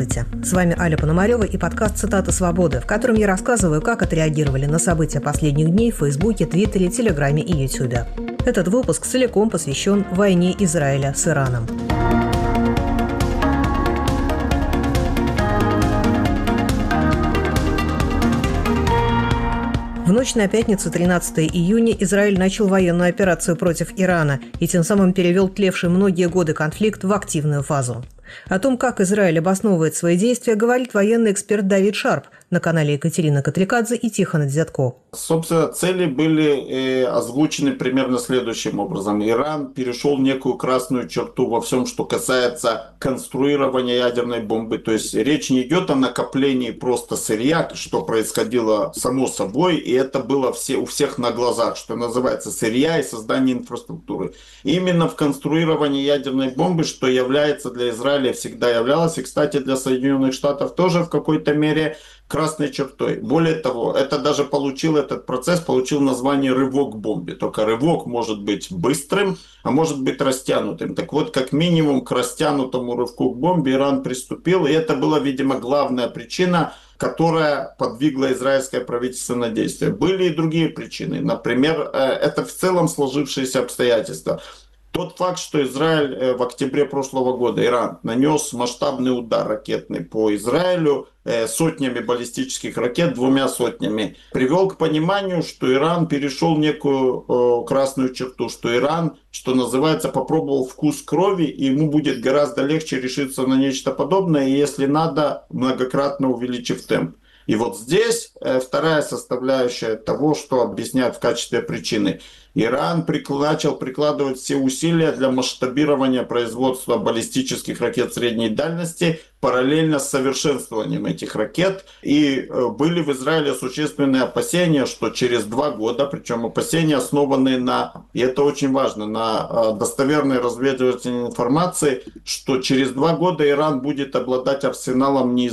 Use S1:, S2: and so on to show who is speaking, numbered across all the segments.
S1: Здравствуйте! С вами Аля Пономарева и подкаст «Цитаты свободы», в котором я рассказываю, как отреагировали на события последних дней в Фейсбуке, Твиттере, Телеграме и Ютубе. Этот выпуск целиком посвящен войне Израиля с Ираном. В ночь на пятницу, 13 июня, Израиль начал военную операцию против Ирана и тем самым перевел тлевший многие годы конфликт в активную фазу. О том, как Израиль обосновывает свои действия, говорит военный эксперт Давид Шарп на канале Екатерины Котлякадзе и Тихона Дзятко.
S2: Собственно, цели были озвучены примерно следующим образом. Иран перешел некую красную черту во всем, что касается конструирования ядерной бомбы. То есть речь не идет о накоплении просто сырья, что происходило само собой, и это было у всех на глазах, что называется, сырья и создание инфраструктуры. Именно в конструировании ядерной бомбы, что является для Израиля, всегда являлось, и, кстати, для Соединенных Штатов тоже в какой-то мере красной чертой. Более того, этот процесс получил название «рывок к бомбе». Только рывок может быть быстрым, а может быть растянутым. Так вот, как минимум к растянутому рывку к бомбе Иран приступил, и это была, видимо, главная причина, которая подвигла израильское правительство на действие. Были и другие причины. Например, это в целом сложившиеся обстоятельства. Тот факт, что Израиль в октябре прошлого года, Иран, нанес масштабный удар ракетный по Израилю сотнями баллистических ракет, 2 сотнями, привел к пониманию, что Иран перешел некую красную черту, что Иран, что называется, попробовал вкус крови, и ему будет гораздо легче решиться на нечто подобное, и если надо, многократно увеличив темп. И вот здесь вторая составляющая того, что объясняют в качестве причины. Иран начал прикладывать все усилия для масштабирования производства баллистических ракет средней дальности параллельно с совершенствованием этих ракет. И были в Израиле существенные опасения, что через 2 года, причем опасения основанные и это очень важно, на достоверной разведывательной информации, что через 2 года Иран будет обладать арсеналом не из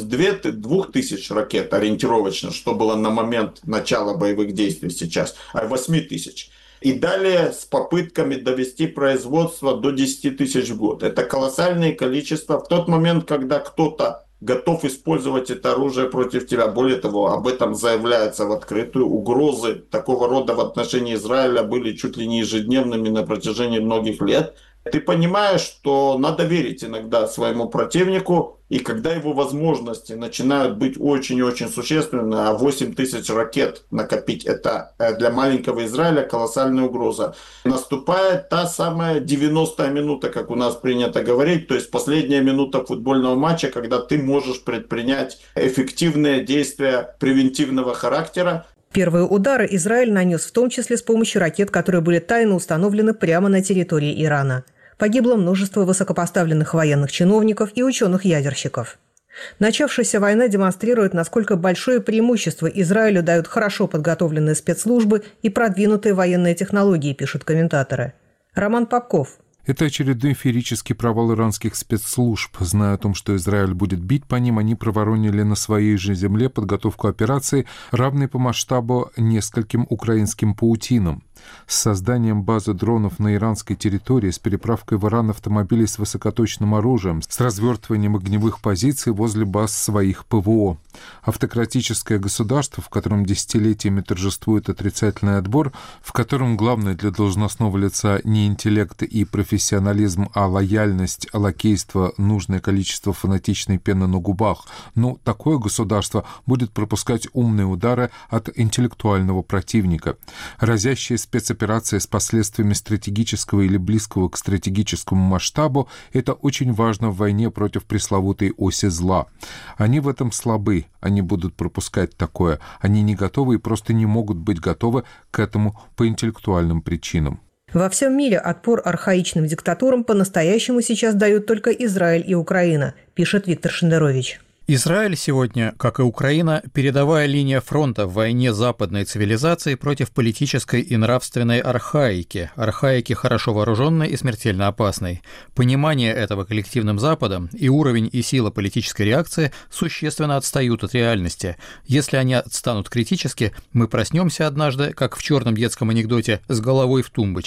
S2: 2000 ракет ориентировочно, что было на момент начала боевых действий сейчас, а 8000. И далее с попытками довести производство до 10 тысяч в год. Это колоссальное количество. В тот момент, когда кто-то готов использовать это оружие против тебя, более того, об этом заявляется в открытую, угрозы такого рода в отношении Израиля были чуть ли не ежедневными на протяжении многих лет. Ты понимаешь, что надо верить иногда своему противнику, и когда его возможности начинают быть очень-очень существенны, а 8 тысяч ракет накопить — это для маленького Израиля колоссальная угроза. Наступает та самая 90-я минута, как у нас принято говорить, то есть последняя минута футбольного матча, когда ты можешь предпринять эффективные действия превентивного характера.
S1: Первые удары Израиль нанес в том числе с помощью ракет, которые были тайно установлены прямо на территории Ирана. Погибло множество высокопоставленных военных чиновников и ученых-ядерщиков. Начавшаяся война демонстрирует, насколько большое преимущество Израилю дают хорошо подготовленные спецслужбы и продвинутые военные технологии, пишут комментаторы. Роман Попков.
S3: Это очередной феерический провал иранских спецслужб. Зная о том, что Израиль будет бить по ним, они проворонили на своей же земле подготовку операции, равной по масштабу нескольким украинским паутинам. С созданием базы дронов на иранской территории, с переправкой в Иран автомобилей с высокоточным оружием, с развертыванием огневых позиций возле баз своих ПВО. Автократическое государство, в котором десятилетиями торжествует отрицательный отбор, в котором главное для должностного лица не интеллект и профессионализм, а лояльность, лакейство, нужное количество фанатичной пены на губах. Но такое государство будет пропускать умные удары от интеллектуального противника. Разящие спецоперация с последствиями стратегического или близкого к стратегическому масштабу – это очень важно в войне против пресловутой оси зла. Они в этом слабы, они будут пропускать такое, они не готовы и просто не могут быть готовы к этому по интеллектуальным причинам.
S1: Во всем мире отпор архаичным диктатурам по-настоящему сейчас дают только Израиль и Украина, пишет Виктор Шендерович.
S4: Израиль сегодня, как и Украина, передовая линия фронта в войне западной цивилизации против политической и нравственной архаики хорошо вооруженной и смертельно опасной. Понимание этого коллективным Западом и уровень и сила политической реакции существенно отстают от реальности. Если они отстанут критически, мы проснемся однажды, как в черном детском анекдоте, с головой в тумбочке.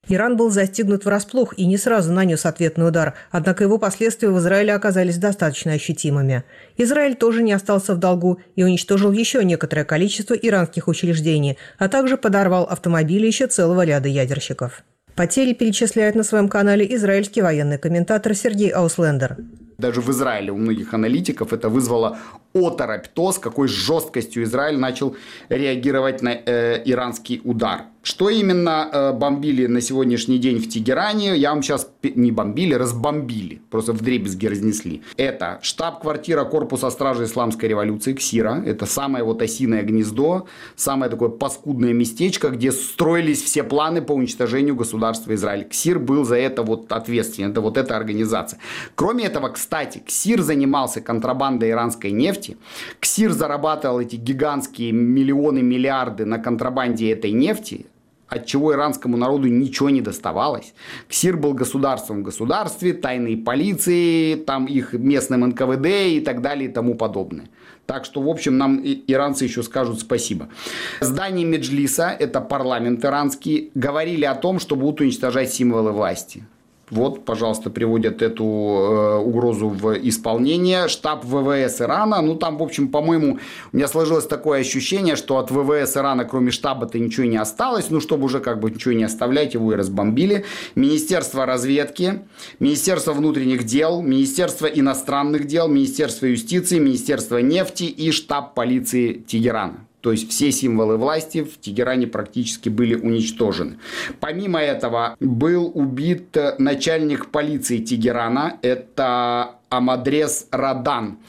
S1: Иран был застигнут врасплох и не сразу нанес ответный удар, однако его последствия в Израиле оказались достаточно ощутимыми. Израиль тоже не остался в долгу и уничтожил еще некоторое количество иранских учреждений, а также подорвал автомобили еще целого ряда ядерщиков. Потери перечисляет на своем канале израильский военный комментатор Сергей Ауслендер.
S5: Даже в Израиле у многих аналитиков это вызвало оторопь, то, с какой жесткостью Израиль начал реагировать на иранский удар. Что именно бомбили на сегодняшний день в Тегеране, я вам сейчас не бомбили, разбомбили, просто вдребезги разнесли. Это штаб-квартира корпуса стражи исламской революции КСИРа, это самое вот осиное гнездо, самое такое паскудное местечко, где строились все планы по уничтожению государства Израиль. КСИР был за это вот ответственен, это вот эта организация. Кроме этого, кстати, КСИР занимался контрабандой иранской нефти, КСИР зарабатывал эти гигантские миллионы, миллиарды на контрабанде этой нефти, от чего иранскому народу ничего не доставалось. КСИР был государством в государстве, тайной полиции, там их местным НКВД и так далее и тому подобное. Так что, в общем, нам иранцы еще скажут спасибо. Здание Меджлиса, это парламент иранский, говорили о том, что будут уничтожать символы власти. Вот, пожалуйста, приводят эту угрозу в исполнение. Штаб ВВС Ирана, ну там, в общем, по-моему, у меня сложилось такое ощущение, что от ВВС Ирана, кроме штаба-то ничего не осталось. Ну, чтобы уже как бы ничего не оставлять, его и разбомбили. Министерство разведки, Министерство внутренних дел, Министерство иностранных дел, Министерство юстиции, Министерство нефти и штаб полиции Тегерана. То есть все символы власти в Тегеране практически были уничтожены. Помимо этого был убит начальник полиции Тегерана, это Амадрес Радан.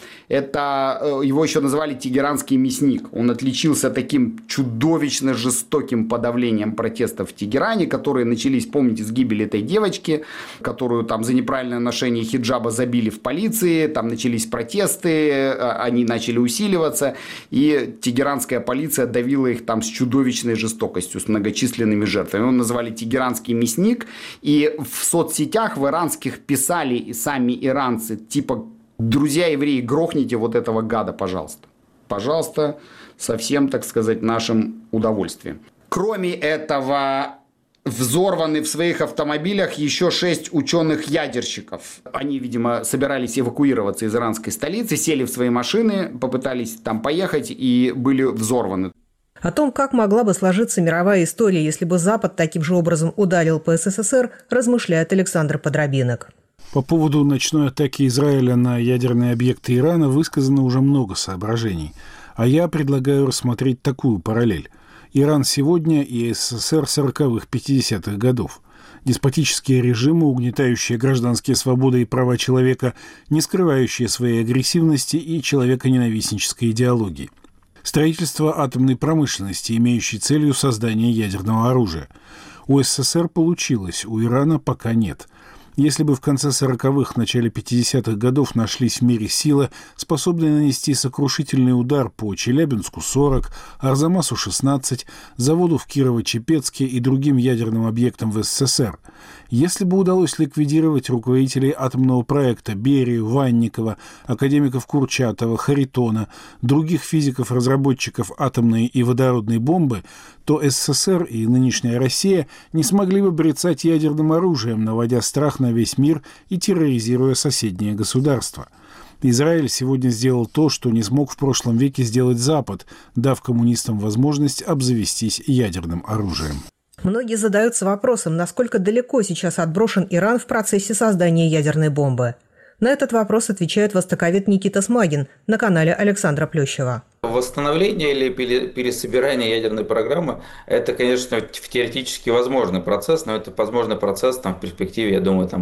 S5: Это его еще называли тегеранский мясник. Он отличился таким чудовищно жестоким подавлением протестов в Тегеране, которые начались, помните, с гибели этой девочки, которую там за неправильное ношение хиджаба забили в полиции, там начались протесты, они начали усиливаться, и тегеранская полиция давила их там с чудовищной жестокостью, с многочисленными жертвами. Его называли тегеранский мясник, и в соцсетях в иранских писали и сами иранцы, типа: друзья евреи, грохните вот этого гада, пожалуйста. Пожалуйста, со всем, так сказать, нашим удовольствием. Кроме этого, взорваны в своих автомобилях еще 6 ученых-ядерщиков. Они, видимо, собирались эвакуироваться из иранской столицы, сели в свои машины, попытались там поехать и были взорваны.
S1: О том, как могла бы сложиться мировая история, если бы Запад таким же образом ударил по СССР, размышляет Александр Подробинок.
S6: По поводу ночной атаки Израиля на ядерные объекты Ирана высказано уже много соображений. А я предлагаю рассмотреть такую параллель. Иран сегодня и СССР 40-х, 50-х годов. Деспотические режимы, угнетающие гражданские свободы и права человека, не скрывающие своей агрессивности и человеконенавистнической идеологии. Строительство атомной промышленности, имеющей целью создание ядерного оружия. У СССР получилось, у Ирана пока нет. Если бы в конце 40-х, начале 50-х годов нашлись в мире силы, способные нанести сокрушительный удар по Челябинску-40, Арзамасу-16, заводу в Кирово-Чепецке и другим ядерным объектам в СССР, если бы удалось ликвидировать руководителей атомного проекта Берию, Ванникова, академиков Курчатова, Харитона, других физиков-разработчиков атомной и водородной бомбы, то СССР и нынешняя Россия не смогли бы брецать ядерным оружием, наводя страх на весь мир и терроризируя соседние государства. Израиль сегодня сделал то, что не смог в прошлом веке сделать Запад, дав коммунистам возможность обзавестись ядерным оружием.
S1: Многие задаются вопросом, насколько далеко сейчас отброшен Иран в процессе создания ядерной бомбы. На этот вопрос отвечает востоковед Никита Смагин на канале Александра Плющева.
S7: Восстановление или пересобирание ядерной программы – это, конечно, теоретически возможный процесс, но это возможный процесс в перспективе, я думаю,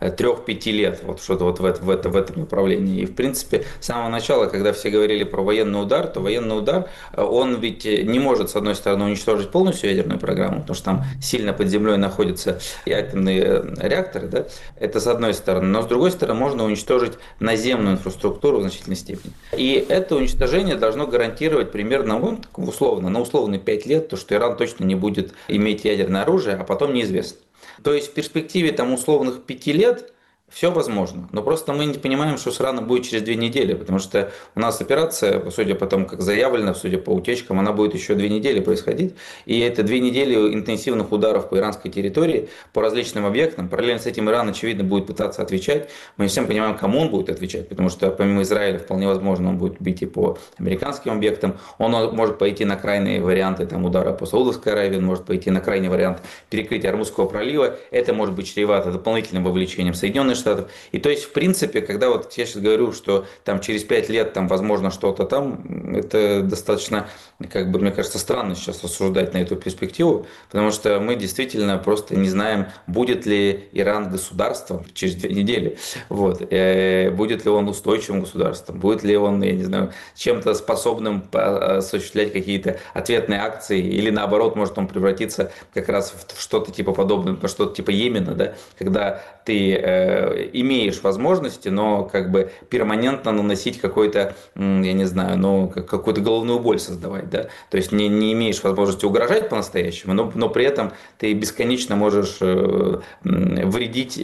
S7: 3-5 лет, вот что-то вот в этом направлении. И, в принципе, с самого начала, когда все говорили про военный удар, то военный удар, он ведь не может, с одной стороны, уничтожить полностью ядерную программу, потому что там сильно под землей находятся атомные реакторы, да? Это с одной стороны, но с другой стороны, можно уничтожить наземную инфраструктуру в значительной степени. И это уничтожение должно гарантировать примерно, на условные 5 лет, то, что Иран точно не будет иметь ядерное оружие, а потом неизвестно. То есть в перспективе условных 5 лет Все возможно, но просто мы не понимаем, что с Ираном будет через 2 недели, потому что у нас операция, судя по тому, как заявлено, судя по утечкам, она будет еще 2 недели происходить, и это 2 недели интенсивных ударов по иранской территории, по различным объектам. Параллельно с этим Иран, очевидно, будет пытаться отвечать. Мы не всем понимаем, кому он будет отвечать, потому что помимо Израиля вполне возможно он будет бить и по американским объектам, он может пойти на крайние варианты там, удара по Саудовской Аравии, он может пойти на крайний вариант перекрытия Ормузского пролива, это может быть чревато дополнительным вовлечением Соединенных Штатов. И то есть, в принципе, когда вот я сейчас говорю, что там через 5 лет там возможно что-то там, это достаточно, как бы, мне кажется, странно сейчас рассуждать на эту перспективу, потому что мы действительно просто не знаем, будет ли Иран государством через 2 недели, вот, будет ли он устойчивым государством, будет ли он, я не знаю, чем-то способным осуществлять какие-то ответные акции, или наоборот, может он превратиться как раз в что-то типа подобное, что-то типа Йемена, да, когда ты имеешь возможности, но как бы перманентно наносить какой-то, я не знаю, ну, какую-то головную боль создавать, да, то есть не имеешь возможности угрожать по-настоящему, но при этом ты бесконечно можешь вредить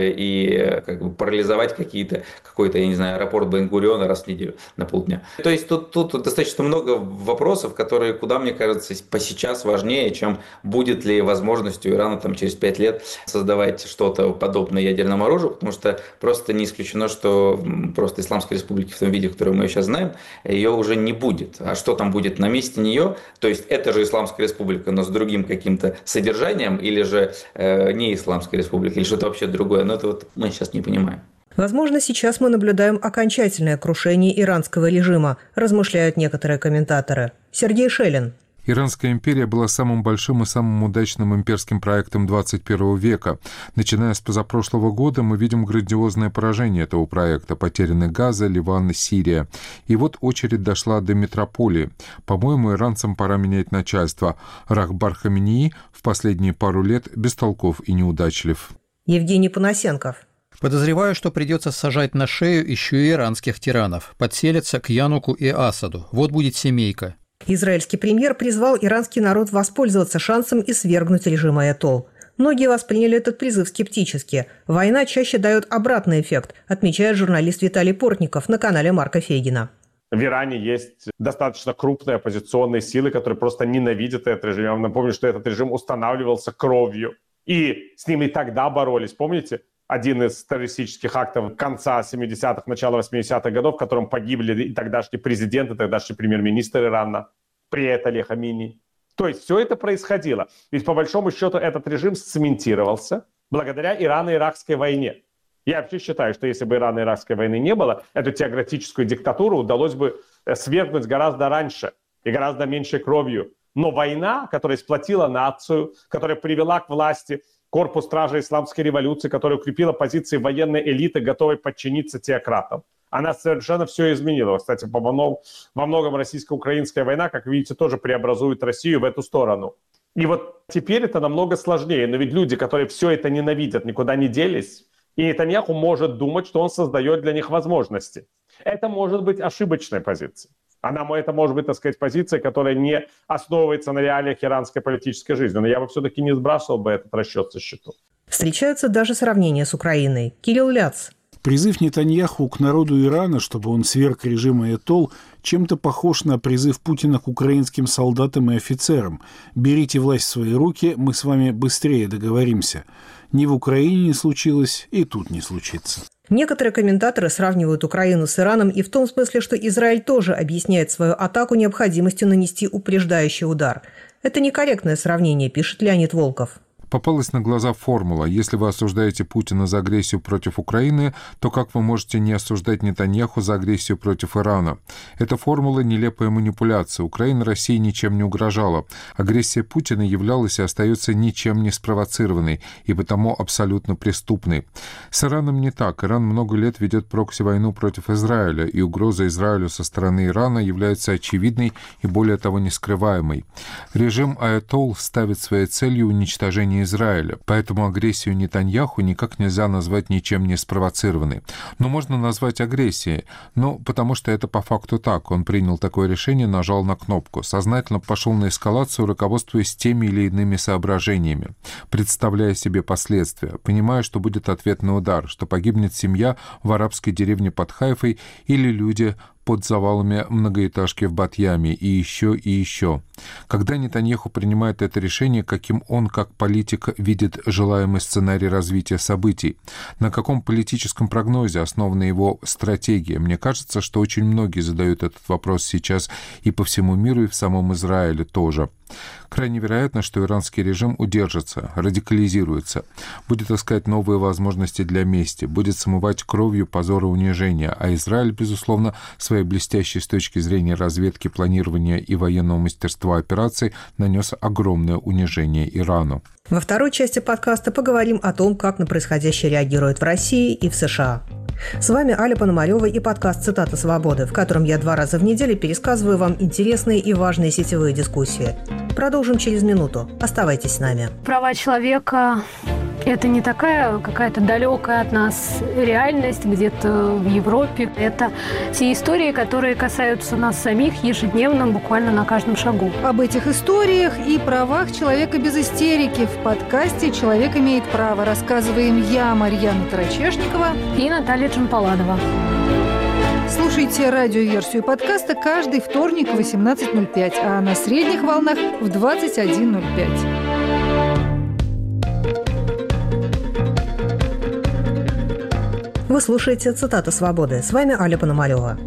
S7: и как бы парализовать какой-то, я не знаю, аэропорт Бен-Гуриона раз в неделю на полдня. То есть тут достаточно много вопросов, которые, куда, мне кажется, сейчас важнее, чем будет ли возможность у Ирана там через 5 лет создавать что-то подобное ядерному оружию, потому что просто не исключено, что просто Исламской Республики в том виде, который мы сейчас знаем, ее уже не будет. А что там будет на месте нее? То есть это же Исламская Республика, но с другим каким-то содержанием, или же не Исламская Республика, или что-то вообще другое. Но это вот мы сейчас не понимаем.
S1: Возможно, сейчас мы наблюдаем окончательное крушение иранского режима, размышляют некоторые комментаторы. Сергей Шелин.
S3: Иранская империя была самым большим и самым удачным имперским проектом 21 века. Начиная с позапрошлого года мы видим грандиозное поражение этого проекта. Потеряны Газа, Ливан, Сирия. И вот очередь дошла до метрополии. По-моему, иранцам пора менять начальство. Рахбар Хаминеи в последние пару лет бестолков и неудачлив.
S1: Евгений Панасенков.
S4: Подозреваю, что придется сажать на шею еще и иранских тиранов. Подселятся к Януку и Асаду. Вот будет семейка.
S1: Израильский премьер призвал иранский народ воспользоваться шансом и свергнуть режим аятолл. Многие восприняли этот призыв скептически. Война чаще дает обратный эффект, отмечает журналист Виталий Портников на канале Марка Фейгина.
S8: В Иране есть достаточно крупные оппозиционные силы, которые просто ненавидят этот режим. Я вам напомню, что этот режим устанавливался кровью. И с ним и тогда боролись. Помните? Один из террористических актов конца 70-х, начала 80-х годов, в котором погибли и тогдашний президент, и тогдашний премьер-министр Ирана, Прият Али Хамини. То есть все это происходило. Ведь по большому счету этот режим сцементировался благодаря Ирано-Иракской войне. Я вообще считаю, что если бы Ирано-Иракской войны не было, эту теократическую диктатуру удалось бы свергнуть гораздо раньше и гораздо меньшей кровью. Но война, которая сплотила нацию, которая привела к власти корпус стражей исламской революции, которая укрепила позиции военной элиты, готовой подчиниться теократам. Она совершенно все изменила. Кстати, во многом российско-украинская война, как видите, тоже преобразует Россию в эту сторону. И вот теперь это намного сложнее. Но ведь люди, которые все это ненавидят, никуда не делись. И Нетаньяху может думать, что он создает для них возможности. Это может быть ошибочной позицией. Это может быть, так сказать, позиция, которая не основывается на реалиях иранской политической жизни. Но я бы все-таки не сбрасывал бы этот расчет со счетов.
S1: Встречаются даже сравнения с Украиной. Кирилл Ляц.
S6: Призыв Нетаньяху к народу Ирана, чтобы он сверг режим аятолл, чем-то похож на призыв Путина к украинским солдатам и офицерам. «Берите власть в свои руки, мы с вами быстрее договоримся». Ни в Украине не случилось, и тут не случится.
S1: Некоторые комментаторы сравнивают Украину с Ираном и в том смысле, что Израиль тоже объясняет свою атаку необходимостью нанести упреждающий удар. Это некорректное сравнение, пишет Леонид Волков.
S3: Попалась на глаза формула: если вы осуждаете Путина за агрессию против Украины, то как вы можете не осуждать Нетаньяху за агрессию против Ирана? Эта формула — нелепая манипуляция. Украина России ничем не угрожала. Агрессия Путина являлась и остается ничем не спровоцированной, и потому абсолютно преступной. С Ираном не так. Иран много лет ведет прокси-войну против Израиля, и угроза Израилю со стороны Ирана является очевидной и, более того, нескрываемой. Режим аятолл ставит своей целью уничтожение стороне Израиля, поэтому агрессию Нетаньяху никак нельзя назвать ничем не спровоцированной. Но можно назвать агрессией, потому что это по факту так. Он принял такое решение, нажал на кнопку, сознательно пошел на эскалацию, руководствуясь теми или иными соображениями, представляя себе последствия, понимая, что будет ответный удар, что погибнет семья в арабской деревне под Хайфой или люди под завалами многоэтажки в Бат-Яме и еще, и еще. Когда Нетаньяху принимает это решение, каким он, как политик, видит желаемый сценарий развития событий? На каком политическом прогнозе основана его стратегия? Мне кажется, что очень многие задают этот вопрос сейчас и по всему миру, и в самом Израиле тоже. Крайне вероятно, что иранский режим удержится, радикализируется, будет искать новые возможности для мести, будет смывать кровью позор и унижение, а Израиль, безусловно, своей блестящей с точки зрения разведки, планирования и военного мастерства операций нанес огромное унижение Ирану.
S1: Во второй части подкаста поговорим о том, как на происходящее реагируют в России и в США. С вами Аля Пономарёва и подкаст «Цитата свободы», в котором я 2 раза в неделю пересказываю вам интересные и важные сетевые дискуссии. Продолжим через минуту. Оставайтесь с нами.
S9: Права человека – это не такая какая-то далекая от нас реальность где-то в Европе. Это те истории, которые касаются нас самих ежедневно, буквально на каждом шагу.
S10: Об этих историях и правах человека без истерики в подкасте «Человек имеет право» рассказываем я, Марьяна Тарачешникова
S9: и Наталья Джампаладова.
S10: Слушайте радиоверсию подкаста каждый вторник в 18:05, а на средних волнах в 21:05.
S1: Вы слушаете «Цитата свободы». С вами Аля Пономарёва.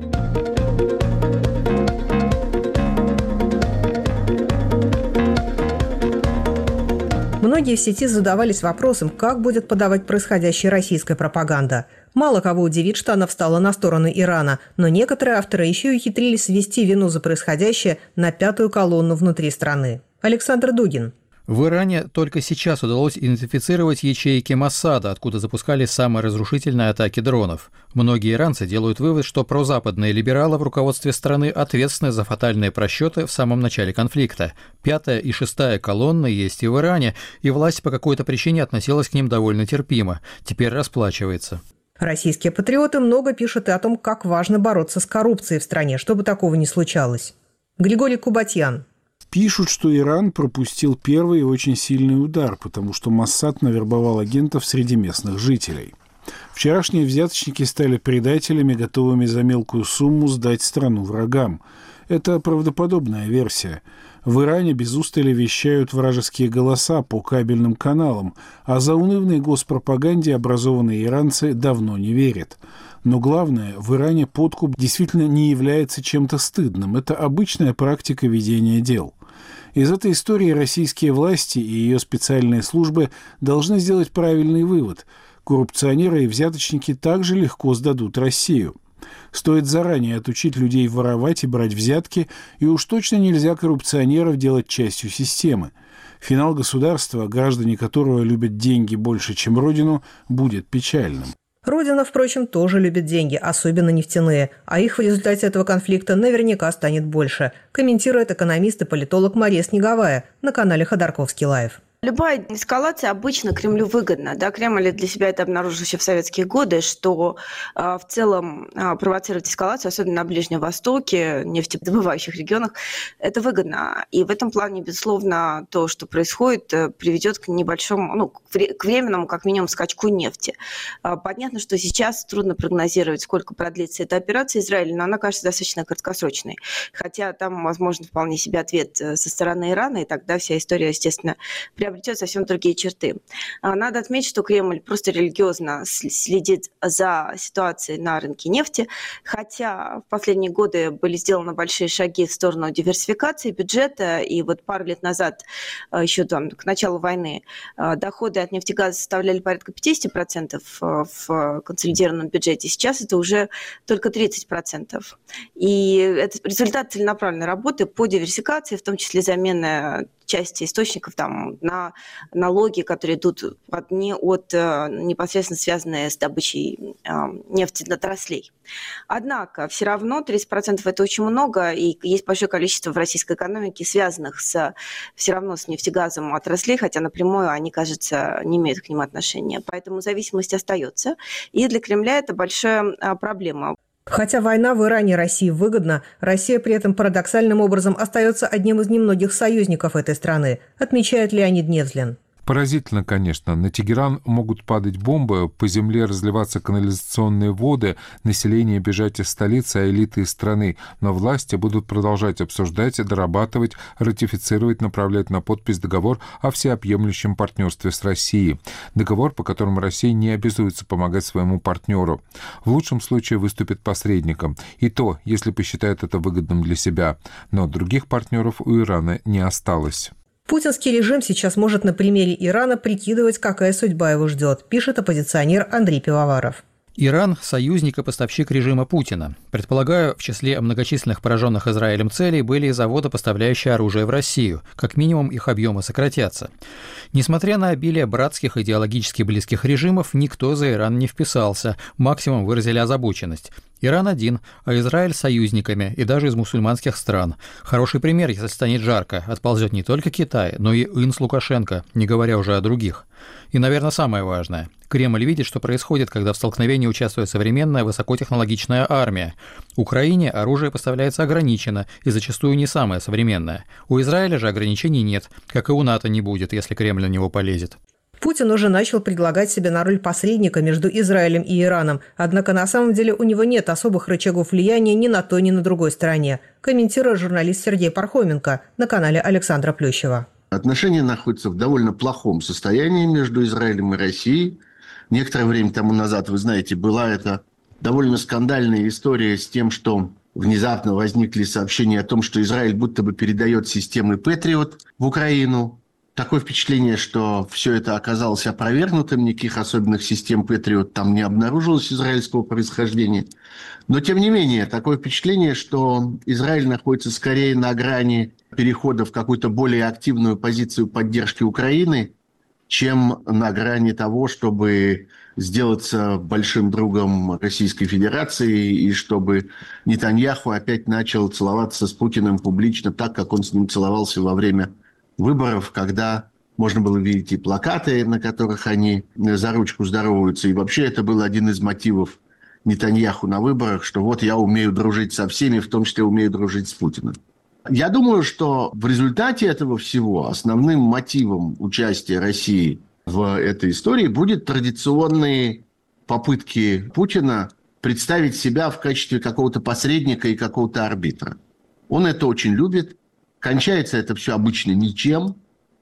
S1: Многие в сети задавались вопросом, как будет подавать происходящее российская пропаганда. Мало кого удивит, что она встала на сторону Ирана, но некоторые авторы еще и ухитрились свести вину за происходящее на 5-ю колонну внутри страны. Александр Дугин.
S4: В Иране только сейчас удалось идентифицировать ячейки Моссада, откуда запускались самые разрушительные атаки дронов. Многие иранцы делают вывод, что прозападные либералы в руководстве страны ответственны за фатальные просчеты в самом начале конфликта. 5-я и 6-я колонны есть и в Иране, и власть по какой-то причине относилась к ним довольно терпимо. Теперь расплачивается.
S1: Российские патриоты много пишут и о том, как важно бороться с коррупцией в стране, чтобы такого не случалось. Григорий Кубатьян.
S6: Пишут, что Иран пропустил первый и очень сильный удар, потому что Моссад навербовал агентов среди местных жителей. Вчерашние взяточники стали предателями, готовыми за мелкую сумму сдать страну врагам. Это правдоподобная версия. В Иране без устали вещают вражеские голоса по кабельным каналам, а заунывной госпропаганде образованные иранцы давно не верят. Но главное, в Иране подкуп действительно не является чем-то стыдным. Это обычная практика ведения дел. Из этой истории российские власти и ее специальные службы должны сделать правильный вывод. Коррупционеры и взяточники также легко сдадут Россию. Стоит заранее отучить людей воровать и брать взятки, и уж точно нельзя коррупционеров делать частью системы. Финал государства, граждане которого любят деньги больше, чем родину, будет печальным.
S1: Родина, впрочем, тоже любит деньги, особенно нефтяные, а их в результате этого конфликта наверняка станет больше, комментирует экономист и политолог Мария Снеговая на канале Ходорковский Лайв.
S11: Любая эскалация обычно Кремлю выгодна. Да, Кремль для себя это обнаружил еще в советские годы, что в целом провоцировать эскалацию, особенно на Ближнем Востоке, нефтедобывающих регионах, это выгодно. И в этом плане, безусловно, то, что происходит, приведет к небольшому, к временному, как минимум, скачку нефти. Понятно, что сейчас трудно прогнозировать, сколько продлится эта операция Израиля, но она кажется достаточно краткосрочной. Хотя там, возможно, вполне себе ответ со стороны Ирана, и тогда вся история, естественно, приобретет совсем другие черты. Надо отметить, что Кремль просто религиозно следит за ситуацией на рынке нефти, хотя в последние годы были сделаны большие шаги в сторону диверсификации бюджета, и вот пару лет назад, еще там, к началу войны, доходы от нефтегаза составляли порядка 50% в консолидированном бюджете, сейчас это уже только 30%. И это результат целенаправленной работы по диверсификации, в том числе замена части источников там, на на налоги, которые идут непосредственно связанные с добычей нефтеотраслей. Однако все равно 30% это очень много, и есть большое количество в российской экономике, связанных все равно с нефтегазом отраслей, хотя напрямую они, кажется, не имеют к ним отношения. Поэтому зависимость остается, и для Кремля это большая проблема.
S1: Хотя война в Иране России выгодна, Россия при этом парадоксальным образом остается одним из немногих союзников этой страны, отмечает Леонид Невзлин.
S3: Поразительно, конечно. На Тегеран могут падать бомбы, по земле разливаться канализационные воды, население бежать из столицы, а элиты из страны. Но власти будут продолжать обсуждать, дорабатывать, ратифицировать, направлять на подпись договор о всеобъемлющем партнерстве с Россией. Договор, по которому Россия не обязуется помогать своему партнеру. В лучшем случае выступит посредником. И то, если посчитает это выгодным для себя. Но других партнеров у Ирана не осталось.
S1: Путинский режим сейчас может на примере Ирана прикидывать, какая судьба его ждет, пишет оппозиционер Андрей Пивоваров.
S4: Иран – союзник и поставщик режима Путина. Предполагаю, в числе многочисленных пораженных Израилем целей были и заводы, поставляющие оружие в Россию. Как минимум, их объемы сократятся. Несмотря на обилие братских идеологически близких режимов, никто за Иран не вписался. Максимум выразили озабоченность. Иран один, а Израиль с союзниками, и даже из мусульманских стран. Хороший пример, если станет жарко, отползет не только Китай, но и Ин с Лукашенко, не говоря уже о других. И, наверное, самое важное. Кремль видит, что происходит, когда в столкновении участвует современная высокотехнологичная армия. Украине оружие поставляется ограниченно и зачастую не самое современное. У Израиля же ограничений нет, как и у НАТО не будет, если Кремль на него полезет.
S1: Путин уже начал предлагать себя на роль посредника между Израилем и Ираном, однако на самом деле у него нет особых рычагов влияния ни на той, ни на другой стороне, комментирует журналист Сергей Пархоменко на канале Александра Плющева.
S12: Отношения находятся в довольно плохом состоянии между Израилем и Россией. Некоторое время тому назад, вы знаете, была эта довольно скандальная история с тем, что внезапно возникли сообщения о том, что Израиль будто бы передает системы Патриот в Украину. Такое впечатление, что все это оказалось опровергнутым, никаких особенных систем Патриот там не обнаружилось израильского происхождения. Но, тем не менее, такое впечатление, что Израиль находится скорее на грани перехода в какую-то более активную позицию поддержки Украины, чем на грани того, чтобы сделаться большим другом Российской Федерации и чтобы Нетаньяху опять начал целоваться с Путиным публично так, как он с ним целовался во время выборов, когда можно было видеть и плакаты, на которых они за ручку здороваются. И вообще это был один из мотивов Нетаньяху на выборах, что вот я умею дружить со всеми, в том числе умею дружить с Путиным. Я думаю, что в результате этого всего основным мотивом участия России в этой истории будет традиционные попытки Путина представить себя в качестве какого-то посредника и какого-то арбитра. Он это очень любит. Кончается это все обычно ничем,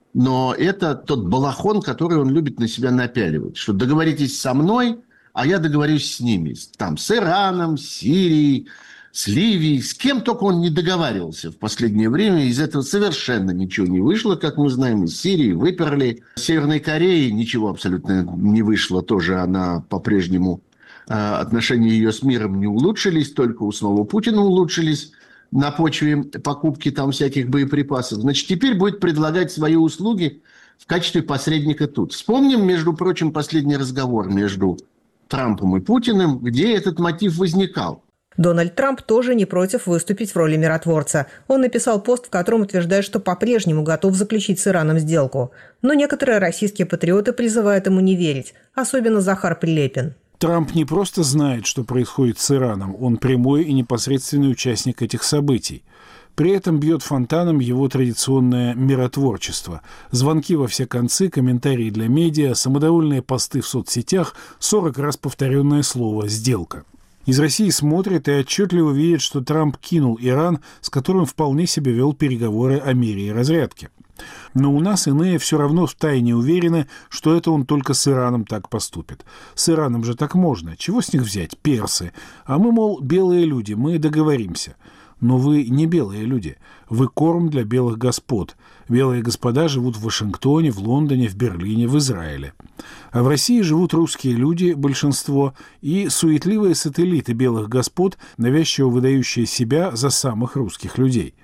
S12: но это тот балахон, который он любит на себя напяливать. Что договоритесь со мной, а я договорюсь с ними. Там с Ираном, с Сирией, с Ливией. С кем только он не договаривался в последнее время. Из этого совершенно ничего не вышло, как мы знаем. Из Сирии выперли. С Северной Кореей ничего абсолютно не вышло. Тоже она по-прежнему... Отношения ее с миром не улучшились, только у самого Путина улучшились на почве покупки там всяких боеприпасов. Значит, теперь будет предлагать свои услуги в качестве посредника тут. Вспомним, между прочим, последний разговор между Трампом и Путиным, где этот мотив возникал.
S1: Дональд Трамп тоже не против выступить в роли миротворца. Он написал пост, в котором утверждает, что по-прежнему готов заключить с Ираном сделку. Но некоторые российские патриоты призывают ему не верить, особенно Захар Прилепин.
S6: Трамп не просто знает, что происходит с Ираном, он прямой и непосредственный участник этих событий. При этом бьет фонтаном его традиционное миротворчество. Звонки во все концы, комментарии для медиа, самодовольные посты в соцсетях, 40 раз повторенное слово «сделка». Из России смотрят и отчетливо видят, что Трамп кинул Иран, с которым вполне себе вел переговоры о мире и разрядке. Но у нас иные все равно втайне уверены, что это он только с Ираном так поступит. С Ираном же так можно. Чего с них взять? Персы. А мы, мол, белые люди, мы договоримся. Но вы не белые люди. Вы корм для белых господ. Белые господа живут в Вашингтоне, в Лондоне, в Берлине, в Израиле. А в России живут русские люди, большинство, и суетливые сателлиты белых господ, навязчиво выдающие себя за самых русских людей.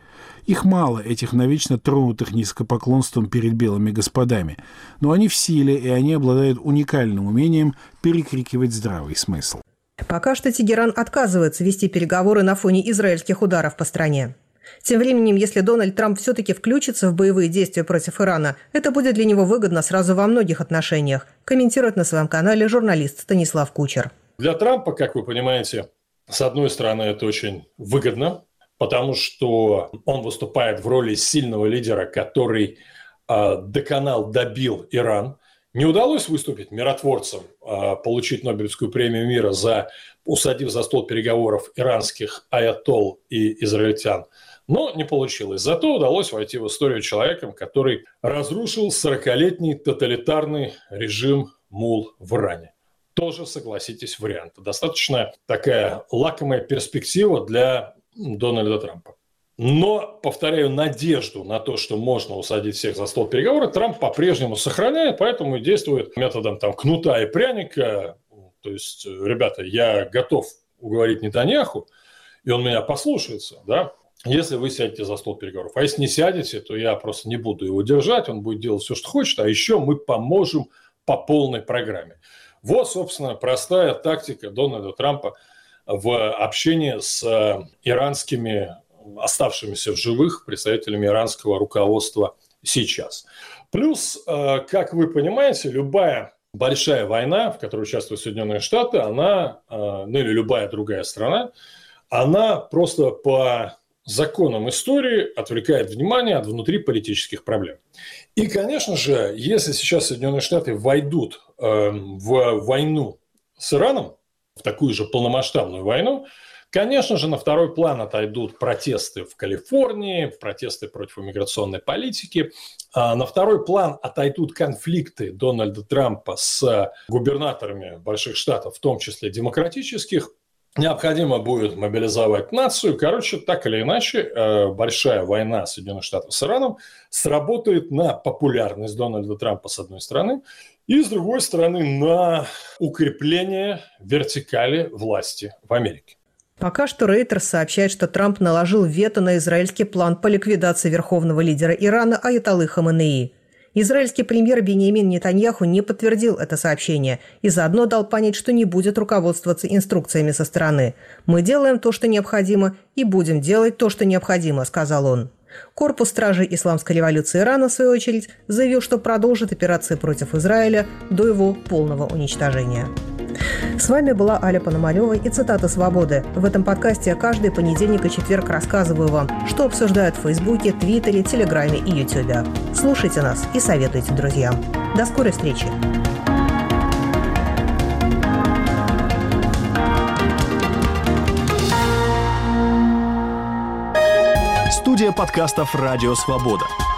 S6: Их мало, этих навечно тронутых низкопоклонством перед белыми господами. Но они в силе, и они обладают уникальным умением перекрикивать здравый смысл.
S1: Пока что Тегеран отказывается вести переговоры на фоне израильских ударов по стране. Тем временем, если Дональд Трамп все-таки включится в боевые действия против Ирана, это будет для него выгодно сразу во многих отношениях, комментирует на своем канале журналист Станислав Кучер.
S13: Для Трампа, как вы понимаете, с одной стороны, это очень выгодно, потому что он выступает в роли сильного лидера, который добил Иран. Не удалось выступить миротворцем, получить Нобелевскую премию мира, усадив за стол переговоров иранских аятолл и израильтян, но не получилось. Зато удалось войти в историю человеком, который разрушил 40-летний тоталитарный режим мул в Иране. Тоже, согласитесь, вариант. Достаточно такая лакомая перспектива для Дональда Трампа. Но, повторяю, надежду на то, что можно усадить всех за стол переговоров, Трамп по-прежнему сохраняет, поэтому и действует методом кнута и пряника. То есть, ребята, я готов уговорить Нетаньяху, и он меня послушается, да, если вы сядете за стол переговоров. А если не сядете, то я просто не буду его держать, он будет делать все, что хочет, а еще мы поможем по полной программе. Вот, собственно, простая тактика Дональда Трампа в общении с иранскими оставшимися в живых представителями иранского руководства сейчас. Плюс, как вы понимаете, любая большая война, в которой участвуют Соединенные Штаты, она, или любая другая страна, она просто по законам истории отвлекает внимание от внутриполитических проблем. И, конечно же, если сейчас Соединенные Штаты войдут в войну с Ираном, в такую же полномасштабную войну, конечно же, на второй план отойдут протесты в Калифорнии, протесты против иммиграционной политики. На второй план отойдут конфликты Дональда Трампа с губернаторами больших штатов, в том числе демократических. Необходимо будет мобилизовать нацию. Короче, так или иначе, большая война Соединенных Штатов с Ираном сработает на популярность Дональда Трампа с одной стороны, и с другой стороны на укрепление вертикали власти в Америке.
S1: Пока что Reuters сообщает, что Трамп наложил вето на израильский план по ликвидации верховного лидера Ирана аятоллы Хаменеи. Израильский премьер Биньямин Нетаньяху не подтвердил это сообщение и заодно дал понять, что не будет руководствоваться инструкциями со стороны. «Мы делаем то, что необходимо, и будем делать то, что необходимо», – сказал он. Корпус стражей Исламской революции Ирана, в свою очередь, заявил, что продолжит операции против Израиля до его полного уничтожения. С вами была Аля Пономарева и цитата «Свободы». В этом подкасте я каждый понедельник и четверг рассказываю вам, что обсуждают в Фейсбуке, Твиттере, Телеграме и Ютубе. Слушайте нас и советуйте друзьям. До скорой встречи!
S14: Студия подкастов «Радио Свобода».